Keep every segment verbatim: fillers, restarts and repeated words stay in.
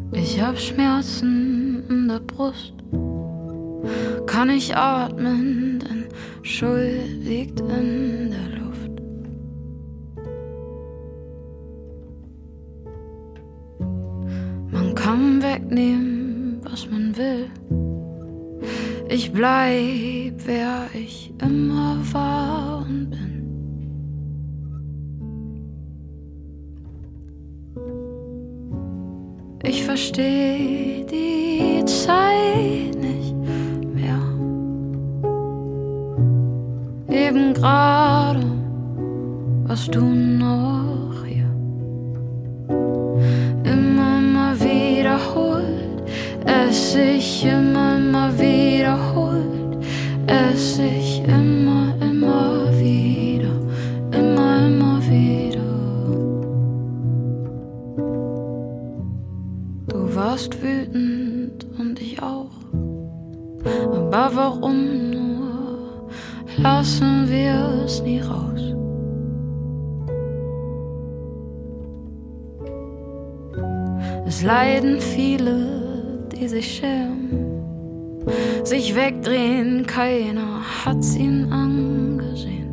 Ich hab Schmerzen in der Brust, kann nicht atmen, denn Schuld liegt in der Luft. Man kann wegnehmen, was man will. Ich bleib, wer ich immer war und bin. Ich versteh die Zeit nicht mehr. Eben gerade warst du noch hier. Immer mal wiederholt, es sich immer, immer wiederholt, es sich immer, immer wieder, immer, immer wieder. Du warst wütend und ich auch, aber warum nur, lassen wir es nie raus. Es leiden viele, die sich schämen, sich wegdrehen, keiner hat's ihnen angesehen.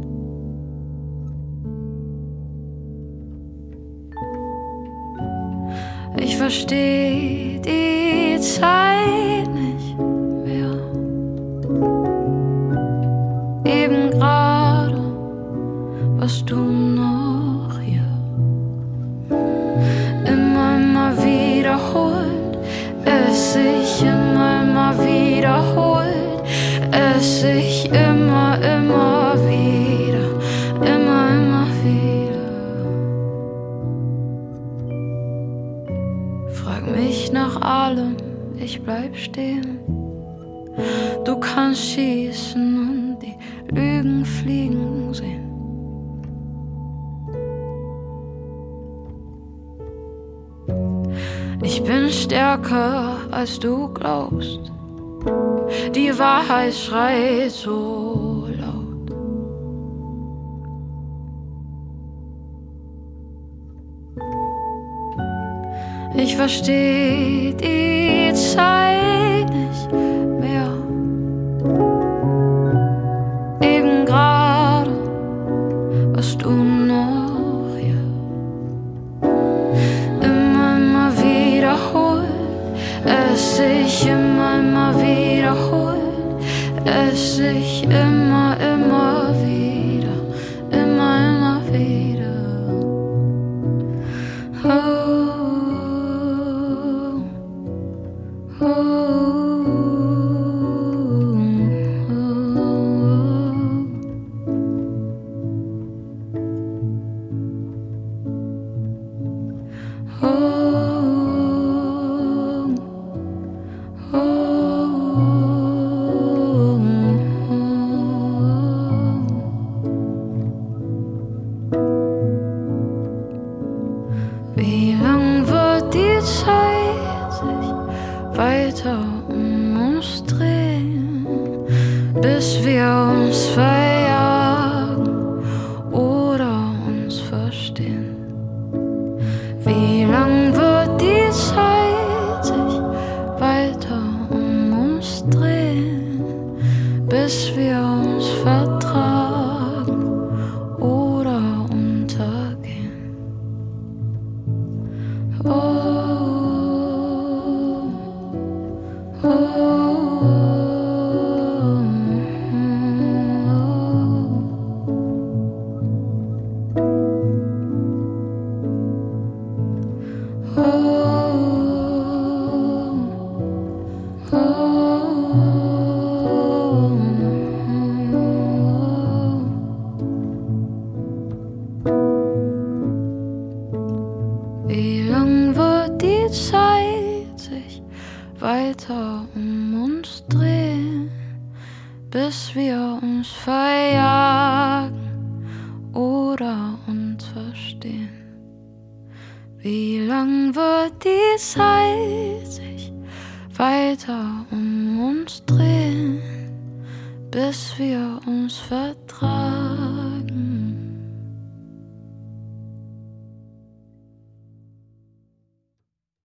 Ich versteh die Zeit nicht mehr. Eben gerade warst du noch hier. Immer, immer wiederholt, es sich immer, immer wiederholt, es sich immer, immer wieder, immer, immer wieder. Frag mich nach allem, ich bleib stehen. Du kannst schießen und die Lügen fliegen sehen. Ich bin stärker, als du glaubst. Die Wahrheit schreit so laut. Ich versteh die Zeit nicht mehr. Eben gerade warst du noch hier. Immer, immer wiederholt, es sich immer, immer wiederholt, es sich immer, immer wieder, immer, immer wieder. Oh. Wie lang wird die Zeit sich weiter um uns drehen, bis wir uns verjagen oder uns verstehen? Wie lang wird die Zeit sich weiter um uns drehen, bis wir uns vertragen oder untergehen? Oh, oh, oh, oh, wie lang wird die Zeit sich weiter um uns drehen, bis wir uns verjagen oder uns verstehen? Wie lang wird die Zeit sich weiter um uns drehen, bis wir uns vertragen